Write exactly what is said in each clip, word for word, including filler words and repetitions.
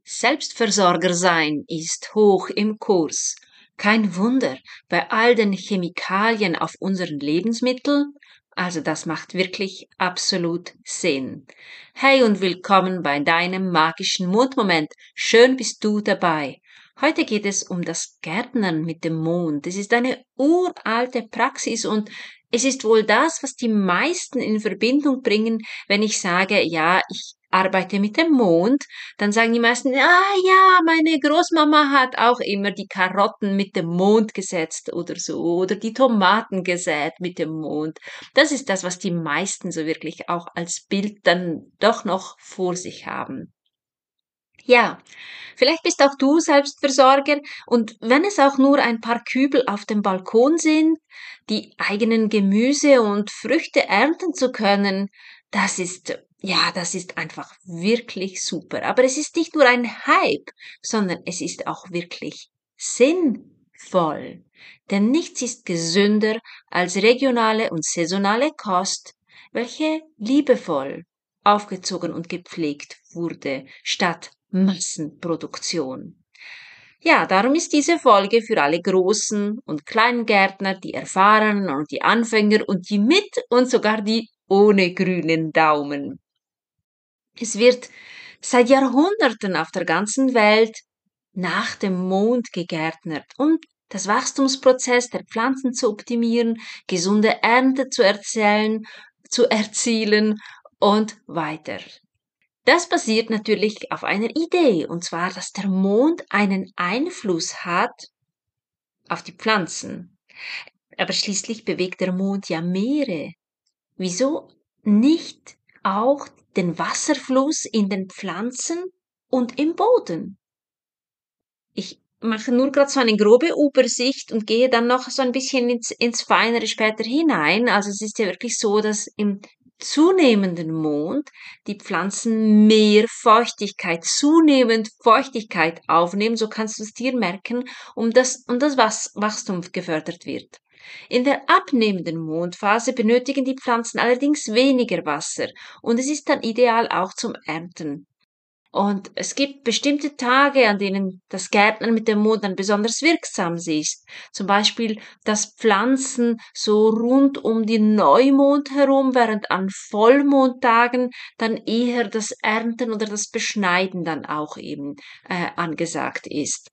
Selbstversorger sein ist hoch im Kurs. Kein Wunder bei all den Chemikalien auf unseren Lebensmitteln. Also das macht wirklich absolut Sinn. Hey und willkommen bei deinem magischen Mondmoment. Schön bist du dabei. Heute geht es um das Gärtnern mit dem Mond. Es ist eine uralte Praxis und es ist wohl das, was die meisten in Verbindung bringen, wenn ich sage, ja, ich arbeite mit dem Mond. Dann sagen die meisten, ah ja, meine Großmama hat auch immer die Karotten mit dem Mond gesetzt oder so, oder die Tomaten gesät mit dem Mond. Das ist das, was die meisten so wirklich auch als Bild dann doch noch vor sich haben. Ja, vielleicht bist auch du Selbstversorger und wenn es auch nur ein paar Kübel auf dem Balkon sind, die eigenen Gemüse und Früchte ernten zu können, das ist, ja, das ist einfach wirklich super. Aber es ist nicht nur ein Hype, sondern es ist auch wirklich sinnvoll. Denn nichts ist gesünder als regionale und saisonale Kost, welche liebevoll aufgezogen und gepflegt wurde, statt Massenproduktion. Ja, darum ist diese Folge für alle großen und kleinen Gärtner, die Erfahrenen und die Anfänger und die mit und sogar die ohne grünen Daumen. Es wird seit Jahrhunderten auf der ganzen Welt nach dem Mond gegärtnert, um das Wachstumsprozess der Pflanzen zu optimieren, gesunde Ernte zu erzählen, zu erzielen und weiter. Das basiert natürlich auf einer Idee, und zwar, dass der Mond einen Einfluss hat auf die Pflanzen. Aber schließlich bewegt der Mond ja Meere. Wieso nicht auch den Wasserfluss in den Pflanzen und im Boden? Ich mache nur gerade so eine grobe Übersicht und gehe dann noch so ein bisschen ins, ins Feinere später hinein. Also es ist ja wirklich so, dass im zunehmenden Mond die Pflanzen mehr Feuchtigkeit, zunehmend Feuchtigkeit aufnehmen, so kannst du es dir merken, um das, um das Wachstum gefördert wird. In der abnehmenden Mondphase benötigen die Pflanzen allerdings weniger Wasser und es ist dann ideal auch zum Ernten. Und es gibt bestimmte Tage, an denen das Gärtnern mit dem Mond dann besonders wirksam ist. Zum Beispiel das Pflanzen so rund um die Neumond herum, während an Vollmondtagen dann eher das Ernten oder das Beschneiden dann auch eben äh, angesagt ist.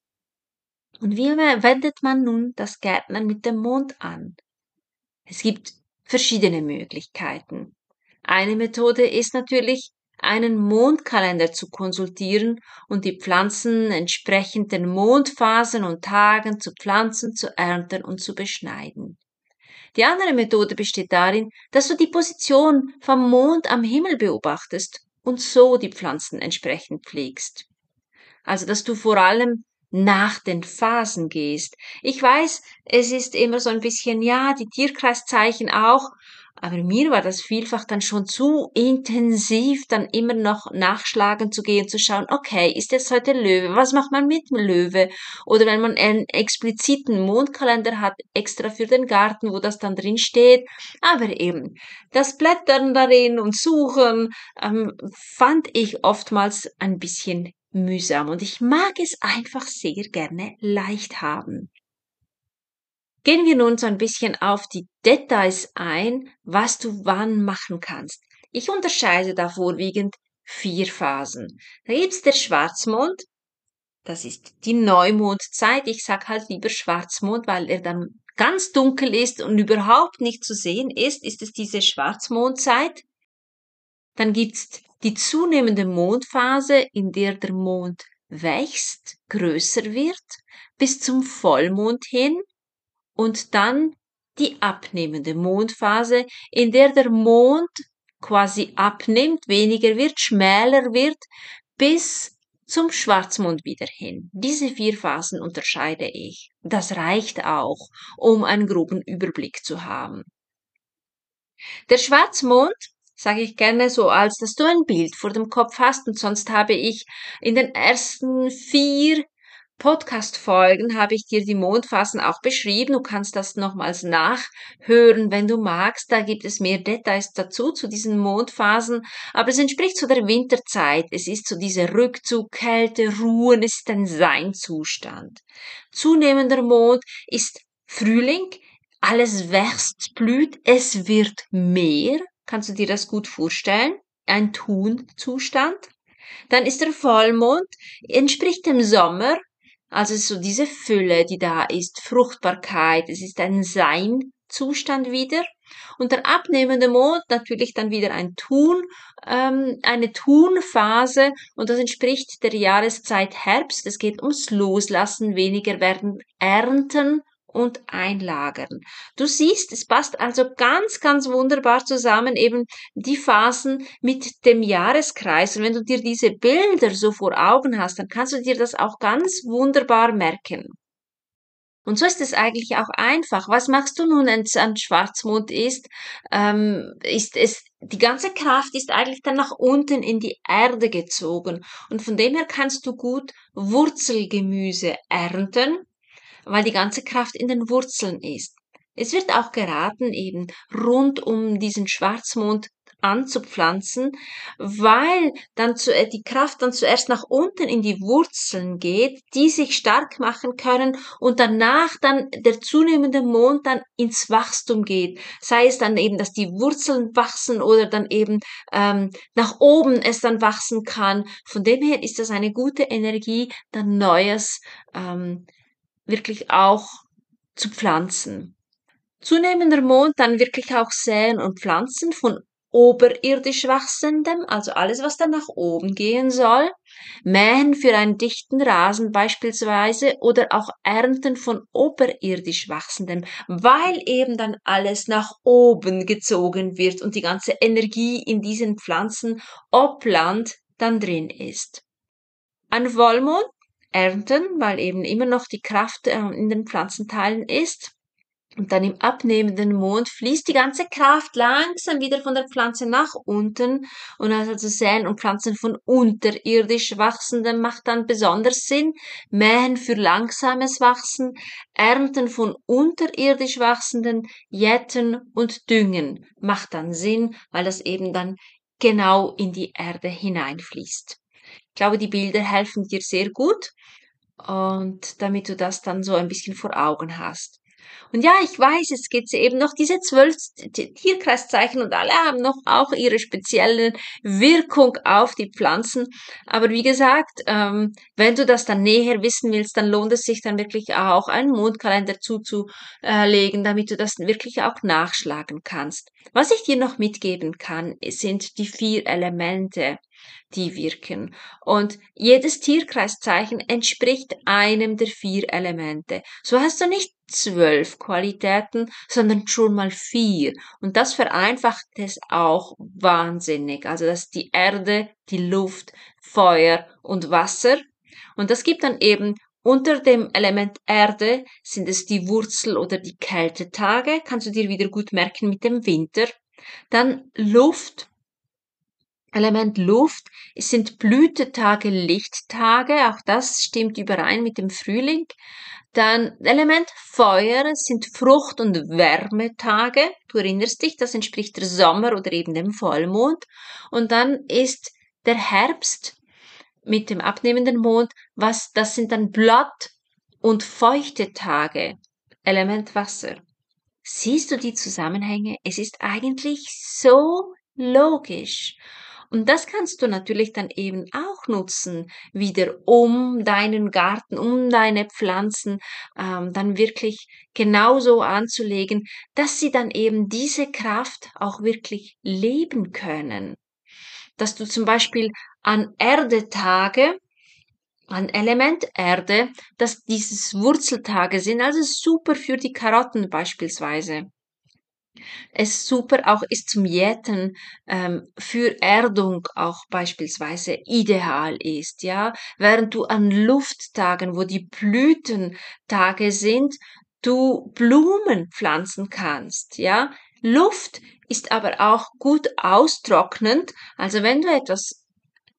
Und wie wendet man nun das Gärtnern mit dem Mond an? Es gibt verschiedene Möglichkeiten. Eine Methode ist natürlich, einen Mondkalender zu konsultieren und die Pflanzen entsprechend den Mondphasen und Tagen zu pflanzen, zu ernten und zu beschneiden. Die andere Methode besteht darin, dass du die Position vom Mond am Himmel beobachtest und so die Pflanzen entsprechend pflegst. Also, dass du vor allem nach den Phasen gehst. Ich weiß, es ist immer so ein bisschen, ja, die Tierkreiszeichen auch, aber mir war das vielfach dann schon zu intensiv, dann immer noch nachschlagen zu gehen, zu schauen, okay, ist jetzt heute Löwe? Was macht man mit dem Löwe? Oder wenn man einen expliziten Mondkalender hat, extra für den Garten, wo das dann drin steht. Aber eben, das Blättern darin und Suchen, ähm, fand ich oftmals ein bisschen mühsam und ich mag es einfach sehr gerne leicht haben. Gehen wir nun so ein bisschen auf die Details ein, was du wann machen kannst. Ich unterscheide da vorwiegend vier Phasen. Da gibt's der Schwarzmond, das ist die Neumondzeit. Ich sag halt lieber Schwarzmond, weil er dann ganz dunkel ist und überhaupt nicht zu sehen ist, ist es diese Schwarzmondzeit. Dann gibt's die zunehmende Mondphase, in der der Mond wächst, größer wird, bis zum Vollmond hin und dann die abnehmende Mondphase, in der der Mond quasi abnimmt, weniger wird, schmäler wird, bis zum Schwarzmond wieder hin. Diese vier Phasen unterscheide ich. Das reicht auch, um einen groben Überblick zu haben. Der Schwarzmond sage ich gerne so, als dass du ein Bild vor dem Kopf hast und sonst habe ich in den ersten vier Podcast-Folgen habe ich dir die Mondphasen auch beschrieben. Du kannst das nochmals nachhören, wenn du magst. Da gibt es mehr Details dazu, zu diesen Mondphasen. Aber es entspricht zu der Winterzeit. Es ist so dieser Rückzug, Kälte, Ruhen. Es ist ein Seinzustand. Zunehmender Mond ist Frühling. Alles wächst, blüht. Es wird mehr. Kannst du dir das gut vorstellen? Ein Tun-Zustand. Dann ist der Vollmond, entspricht dem Sommer, also so diese Fülle, die da ist, Fruchtbarkeit, es ist ein Sein-Zustand wieder. Und der abnehmende Mond natürlich dann wieder ein Tun, ähm, eine Tunphase, und das entspricht der Jahreszeit Herbst. Es geht ums Loslassen, weniger werden ernten und einlagern. Du siehst, es passt also ganz, ganz wunderbar zusammen, eben die Phasen mit dem Jahreskreis. Und wenn du dir diese Bilder so vor Augen hast, dann kannst du dir das auch ganz wunderbar merken. Und so ist es eigentlich auch einfach. Was machst du nun, wenn es ein Schwarzmond ist? Ähm, ist es, die ganze Kraft ist eigentlich dann nach unten in die Erde gezogen. Und von dem her kannst du gut Wurzelgemüse ernten, weil die ganze Kraft in den Wurzeln ist. Es wird auch geraten, eben rund um diesen Schwarzmond anzupflanzen, weil dann zu, äh, die Kraft dann zuerst nach unten in die Wurzeln geht, die sich stark machen können und danach dann der zunehmende Mond dann ins Wachstum geht. Sei es dann eben, dass die Wurzeln wachsen oder dann eben ähm, nach oben es dann wachsen kann. Von dem her ist das eine gute Energie, dann Neues ähm, wirklich auch zu pflanzen. Zunehmender Mond dann wirklich auch säen und pflanzen von oberirdisch wachsendem, also alles, was dann nach oben gehen soll, mähen für einen dichten Rasen beispielsweise oder auch ernten von oberirdisch wachsendem, weil eben dann alles nach oben gezogen wird und die ganze Energie in diesen Pflanzen Obland dann drin ist. An Vollmond ernten, weil eben immer noch die Kraft äh, in den Pflanzenteilen ist. Und dann im abnehmenden Mond fließt die ganze Kraft langsam wieder von der Pflanze nach unten. Und also Säen und Pflanzen von unterirdisch Wachsendem macht dann besonders Sinn. Mähen für langsames Wachsen, Ernten von unterirdisch Wachsenden, Jäten und Düngen macht dann Sinn, weil das eben dann genau in die Erde hineinfließt. Ich glaube, die Bilder helfen dir sehr gut und damit du das dann so ein bisschen vor Augen hast. Und ja, ich weiß, es gibt eben noch diese zwölf Tierkreiszeichen und alle haben noch auch ihre spezielle Wirkung auf die Pflanzen. Aber wie gesagt, ähm, wenn du das dann näher wissen willst, dann lohnt es sich dann wirklich auch einen Mondkalender zuzulegen, damit du das wirklich auch nachschlagen kannst. Was ich dir noch mitgeben kann, sind die vier Elemente, die wirken. Und jedes Tierkreiszeichen entspricht einem der vier Elemente. So hast du nicht zwölf Qualitäten, sondern schon mal vier. Und das vereinfacht es auch wahnsinnig. Also das ist die Erde, die Luft, Feuer und Wasser. Und das gibt dann eben unter dem Element Erde sind es die Wurzel- oder die Kältetage. Kannst du dir wieder gut merken mit dem Winter. Dann Luft. Element Luft, es sind Blütetage, Lichttage, auch das stimmt überein mit dem Frühling. Dann Element Feuer, es sind Frucht- und Wärmetage, du erinnerst dich, das entspricht der Sommer oder eben dem Vollmond. Und dann ist der Herbst mit dem abnehmenden Mond, was, das sind dann Blatt- und feuchte Tage, Element Wasser. Siehst du die Zusammenhänge? Es ist eigentlich so logisch. Und das kannst du natürlich dann eben auch nutzen, wieder um deinen Garten, um deine Pflanzen ähm, dann wirklich genauso anzulegen, dass sie dann eben diese Kraft auch wirklich leben können. Dass du zum Beispiel an Erdetage, an Element Erde, dass dieses Wurzeltage sind, also super für die Karotten beispielsweise. Es super auch ist zum Jäten ähm, für Erdung auch beispielsweise ideal ist, ja, während du an Lufttagen, wo die Blütentage sind, du Blumen pflanzen kannst, ja. Luft ist aber auch gut austrocknend, also wenn du etwas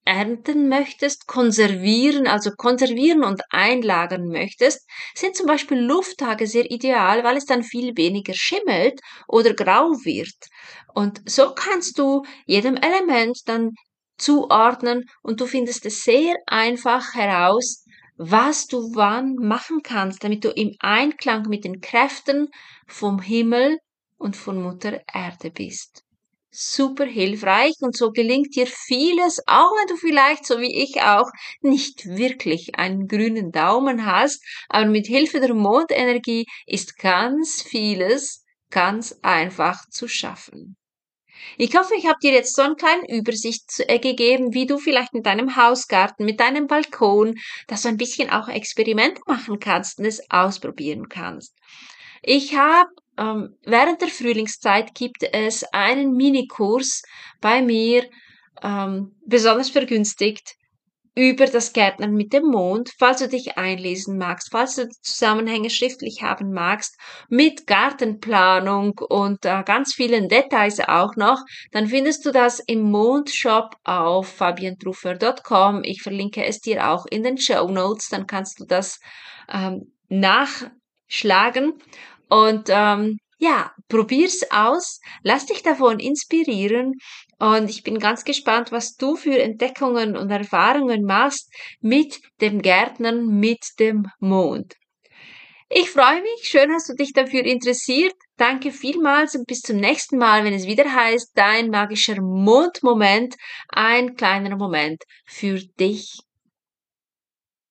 ernten möchtest, konservieren, also konservieren und einlagern möchtest, sind zum Beispiel Lufttage sehr ideal, weil es dann viel weniger schimmelt oder grau wird. Und so kannst du jedem Element dann zuordnen und du findest es sehr einfach heraus, was du wann machen kannst, damit du im Einklang mit den Kräften vom Himmel und von Mutter Erde bist. Super hilfreich und so gelingt dir vieles, auch wenn du vielleicht, so wie ich auch, nicht wirklich einen grünen Daumen hast, aber mit Hilfe der Mondenergie ist ganz vieles ganz einfach zu schaffen. Ich hoffe, ich habe dir jetzt so eine kleine Übersicht äh, gegeben, wie du vielleicht mit deinem Hausgarten, mit deinem Balkon, dass du ein bisschen auch Experimente machen kannst und es ausprobieren kannst. Ich habe ähm, während der Frühlingszeit gibt es einen Minikurs bei mir, ähm, besonders vergünstigt, über das Gärtnern mit dem Mond, falls du dich einlesen magst, falls du die Zusammenhänge schriftlich haben magst, mit Gartenplanung und äh, ganz vielen Details auch noch, dann findest du das im Mondshop auf fabientruffer punkt com. Ich verlinke es dir auch in den Show Notes, dann kannst du das ähm, nachschlagen und ähm, ja, probier's aus, lass dich davon inspirieren und ich bin ganz gespannt, was du für Entdeckungen und Erfahrungen machst mit dem Gärtnern mit dem Mond. Ich freue mich, schön hast du dich dafür interessiert. Danke vielmals und bis zum nächsten Mal, wenn es wieder heißt, dein magischer Mondmoment, ein kleiner Moment für dich.